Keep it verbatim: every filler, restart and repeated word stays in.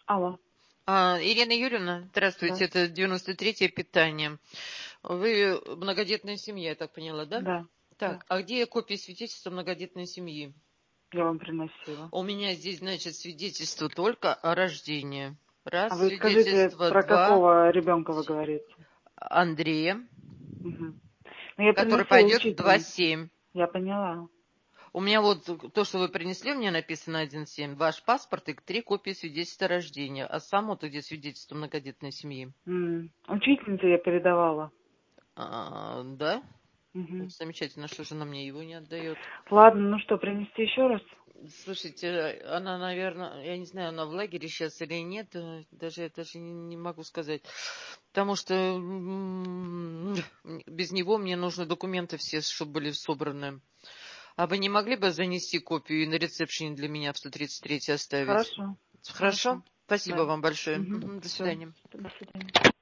Алло. А, Ирина Юрьевна, здравствуйте, Да. это девяносто третье питание. Вы многодетная семья, я так поняла, да? Да. Да. Так, а где копия свидетельства многодетной семьи? Я вам приносила. У меня здесь, значит, свидетельство только о рождении. А Раз, вы скажите, свидетельство, про два, какого ребенка вы говорите? Андрея, Угу. Ну, я который приносила пойдет в два учительнице. семь. Я поняла. У меня вот то, что вы принесли, у меня написано один семь, ваш паспорт и три копии свидетельства о рождении. А само-то где свидетельство многодетной семьи? М. Учительнице я передавала. А, да? Угу. Замечательно, что же она мне его не отдает. Ладно, ну что, принести еще раз? Слушайте, она, наверное, я не знаю, она в лагере сейчас или нет, э, даже я даже не, не могу сказать. Потому что м, без него мне нужны документы все, чтобы были собраны. А вы не могли бы занести копию и на ресепшене для меня в сто тридцать три оставить? Хорошо. Хорошо? Хорошо. Спасибо Да. вам большое. Угу. Мгм, до Все. свидания. До свидания.